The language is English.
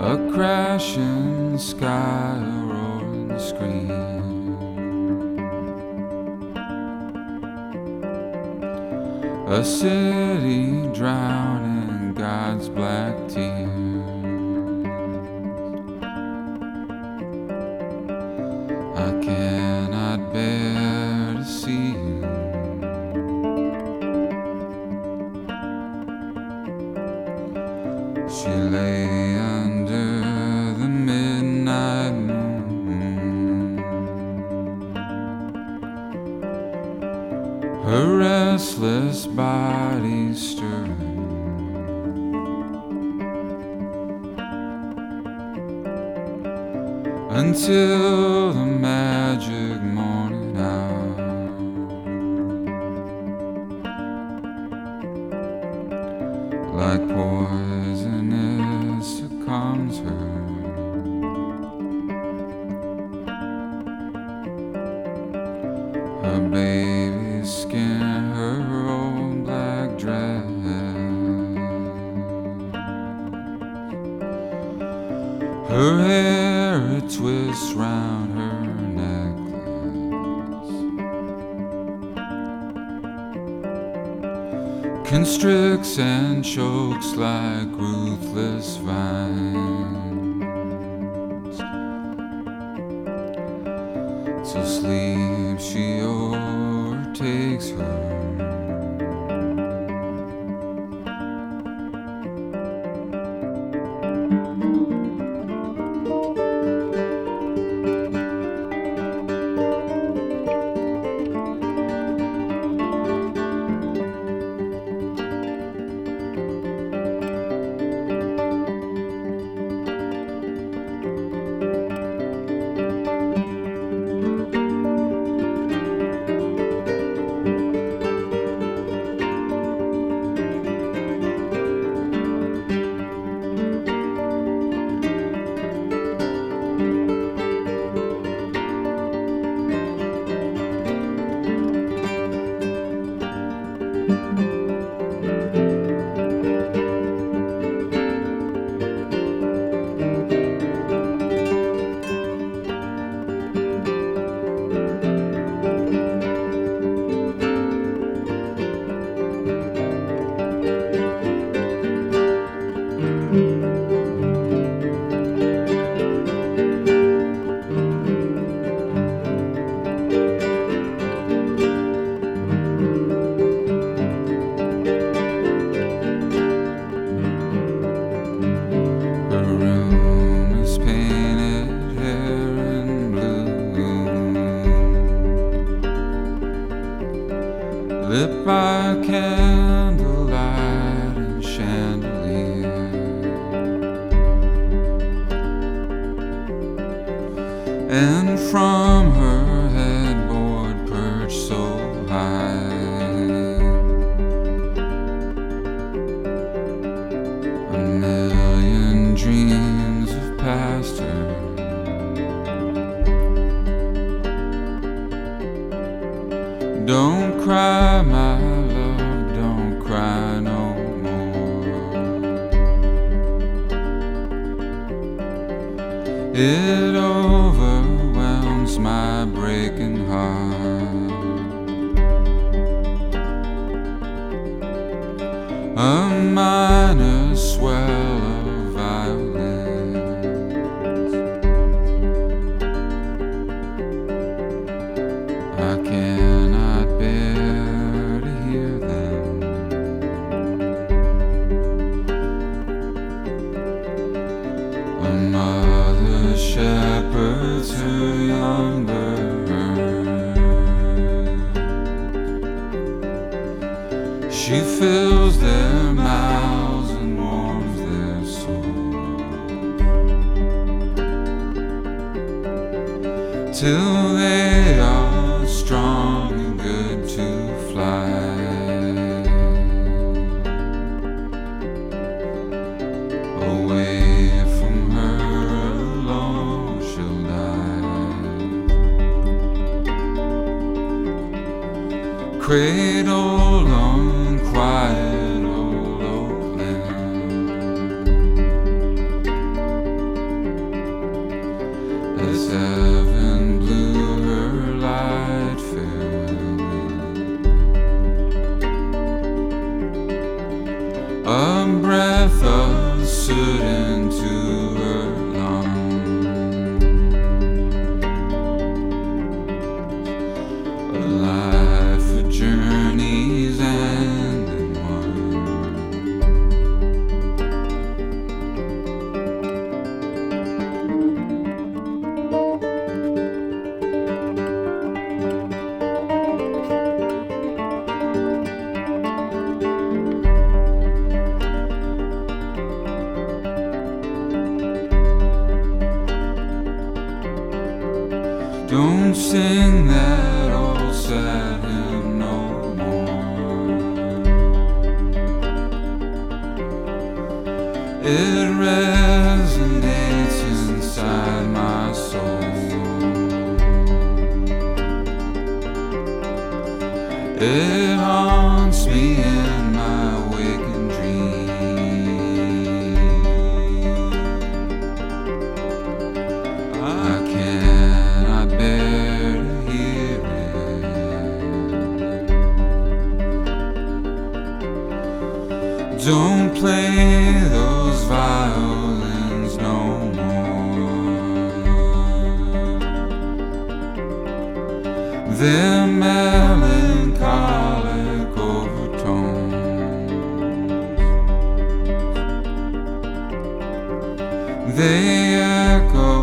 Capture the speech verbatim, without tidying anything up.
A crashing sky, a roaring scream, a city drowning in God's black tears. I cannot bear to see you. She lay under the midnight moon, her restless body stirring, until the magic morning hour. Like poison it succumbs her. Her baby skin, her old black dress, her hair it twists round her necklace, constricts and chokes like ruthless vines, till sleep she overtakes her. Lit by candlelight and chandelier, and from her headboard perched so high, a million dreams have passed her. Don't cry, my love, don't cry no more. It overwhelms my breaking heart. A minor swell of violins. I cannot bear to hear them. A mother shepherds her young birds. She fills their mouths and warms their souls, till they are strong and good to fly. Away from her alone she'll die, cradled on quiet old Oakland. a breath of soot into her lungs, a life of journeys and in one. Don't sing that old sad hymn no more. It resonates inside my soul. It haunts me in my waking dreams. I cannot bear to hear it. Don't play those violins no more. They're melancholic overtones. They echo